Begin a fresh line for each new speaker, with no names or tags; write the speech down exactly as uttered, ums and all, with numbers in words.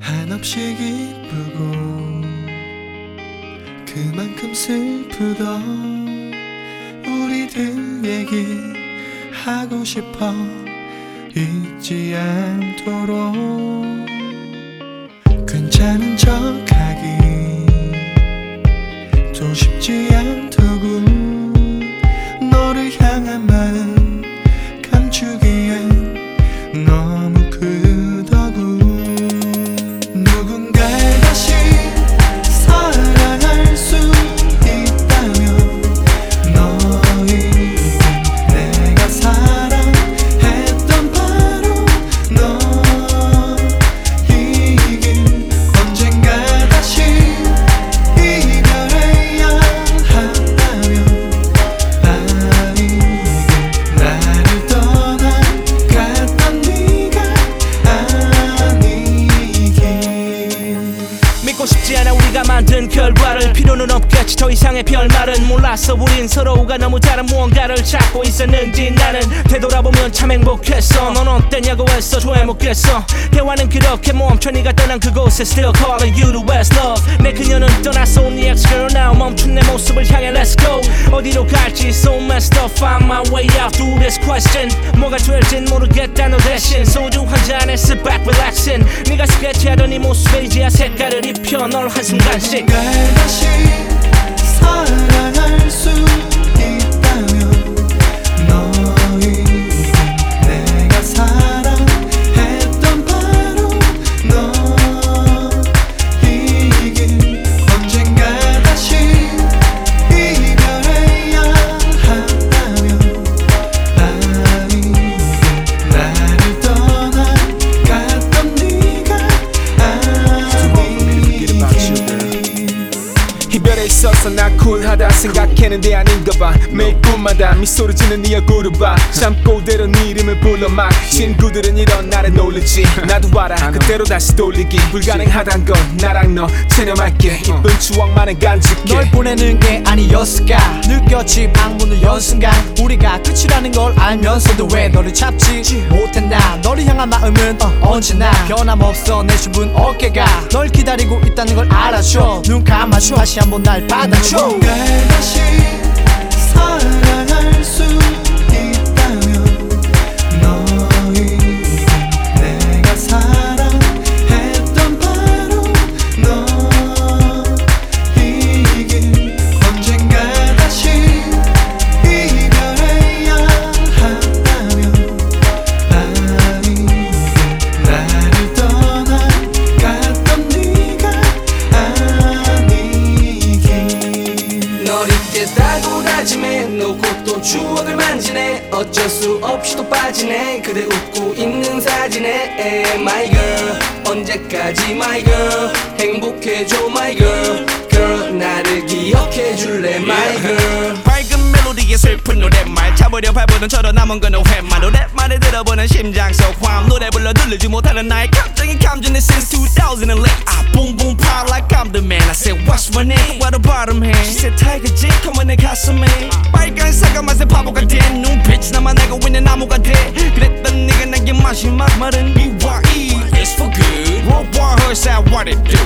한없이 기쁘고 그만큼 슬프던 우리들 얘기하고 싶어 잊지 않도록 괜찮은 척하기 또 쉽지 않더구 너를 향한 마음 감추기엔 너무 크더구 누군가를 다시 사랑할 수 있다면 너에게 내가 사랑했던 바로 너이길 언젠가 다시 이별해야 한다면 아니길 나를 떠나갔던 네가 아니길
믿고 싶지 않아 우리가 만든 결과를 필요는 없겠지 더 이상의 별말은 몰랐어 우린 서로가 너무 다른 무언가를 찾고 있었는지 나는 되돌아보면 참 행복했어 넌 어땠냐고 했어 좋아해 묻겠어 대화는 그렇게 멈춰 네가 떠난 그곳에 still calling you the best love 내 그녀는 떠났어 네 ex-girl now 멈춘 내 모습을 향해 let's go 어디로 갈지 so messed up find my way out through this question 뭐가 될진 모르겠다 너 대신 소주 한 잔에 sit back relaxing 네가 스케치하던 이 모습에 이제야 색깔을 입혀 널 한순간씩
날 다시 사랑할 수 있다면 너에게 내가 사랑했던 바로 너이길 언젠가 다시 이별해야 한다면 아니길 나를 떠나갔던 네가
이별에 있어서 나 쿨하다 생각했는데 아닌가 봐 매일 꿈마다 미소를 짓는 네 얼굴을 봐 참고 그대로 네 이름을 불러 막 친구들은 이런 나를 놀리지 나도 알아 그대로 다시 돌리기 불가능하단 건 나랑 너 체념할게 이쁜 추억만은 간직해
널 보내는 게 아니었을까 느꼈지 방문을 연 순간 우리가 끝이라는 걸 알면서도 왜 너를 참지 못했나 너를 향한 마음은 언제나 변함없어 내 좁은 어깨가 널 기다리고 있다는 걸 알아줘 눈 감아줘 다시 한번 날 받아줘
날 다시 사랑할 수 있다면 너에게 내가 사랑했던 바로 너이길 언젠가 다시 이별해야 한다면 아니길 나를 떠나갔던 네가 아니길
널 잊겠다고 다짐해 놓고 또 추억을 만지네 어쩔 수 없이 또 빠지네 그대 웃고 있는 사진에 My girl 언제까지 my girl 행복해줘 my girl girl 나를 기억해줄래 my girl
밝은 멜로디에 슬픈 노랫말 잡으려 밟으던 저런 남은 건 오해만 노랫말을 들어보는 심장 속 화음 노래 불러 들리지 못하는 나의 감정이 감정이 since two thousand eight I boom boom power like I'm the man I said what's my name what about him hey She said tiger j come on 내 가슴에 빨간색의 맛에 바보가 돼 눈빛이 나만 알고 있는 나무가 돼 그랬던 네가 내게 마지막 말은 B Y E it's for good World War her said what it do